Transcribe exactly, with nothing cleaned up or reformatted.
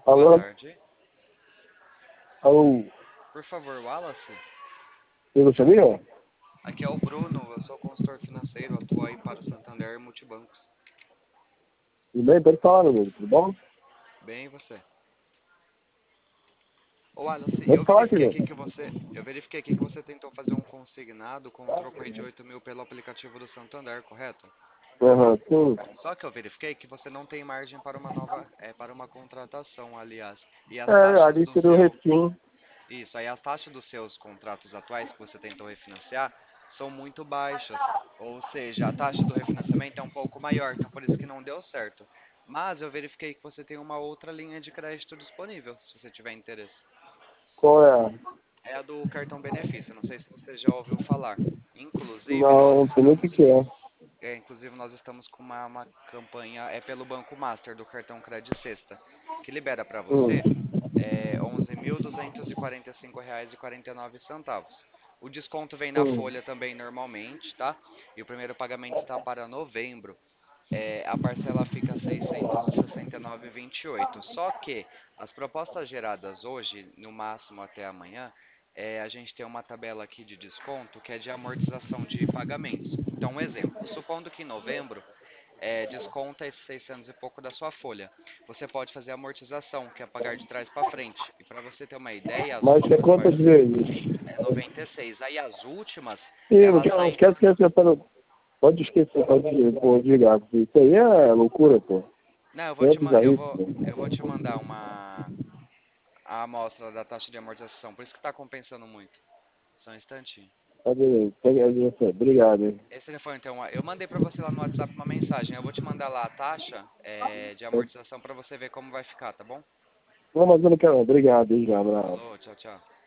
Boa Alô? tarde. Alô? Por favor, Wallace. Eu sabia? Aqui é o Bruno, eu sou consultor financeiro, atuo aí para o Santander Multibancos. Tudo bem? Pode falar, meu amigo. Tudo bom? Bem, e você? Ô Wallace, Pode eu falar, verifiquei querido. aqui que você, eu verifiquei aqui que você tentou fazer um consignado com um troco aí de oito mil pelo aplicativo do Santander, correto? Aham, sim. Só que eu verifiquei que você não tem margem para uma nova, é, para uma contratação, aliás. E as É, taxas ali do seria o seu, refim. isso, aí as taxas dos seus contratos atuais que você tentou refinanciar são muito baixas. Ou seja, a taxa do refinanciamento é um pouco maior, então por isso que não deu certo. Mas eu verifiquei que você tem uma outra linha de crédito disponível, se você tiver interesse. Qual é? É a do cartão benefício, não sei se você já ouviu falar. Inclusive, nós Não, não sei nem o que estamos, que é. é, inclusive nós estamos com uma, uma campanha, é pelo Banco Master do cartão Credit Sexta, que libera para Hum, você é, onze mil duzentos e quarenta e cinco reais e quarenta e nove centavos. O desconto vem na hum, folha também normalmente, tá? E o primeiro pagamento está para novembro. É, a parcela fica seiscentos e sessenta e nove e vinte e oito. Só que as propostas geradas hoje, no máximo até amanhã, é, a gente tem uma tabela aqui de desconto que é de amortização de pagamentos. Então, um exemplo, supondo que em novembro é, desconta esses seiscentos e pouco da sua folha. Você pode fazer a amortização, que é pagar de trás para frente. E para você ter uma ideia, as Mas é últimas quantas parcelas vezes? é noventa e seis. Aí as últimas, Ih, não elas quero, não saem. esquece que essa para... Pode esquecer, pode pô, desligar. Porque isso aí é loucura, pô. Não, eu vou É te, ma- eu bizarrice, vou, pô. eu vou te mandar uma a amostra da taxa de amortização. Por isso que está compensando muito. Só um instantinho. Tá beleza. Pega aí, você. Obrigado, hein. Esse telefone, então, eu mandei para você lá no WhatsApp uma mensagem. Eu vou te mandar lá a taxa é, de amortização para você ver como vai ficar, tá bom? Não, mas eu não quero. Não. Obrigado, hein, já. Abraço. Falou, tchau, tchau.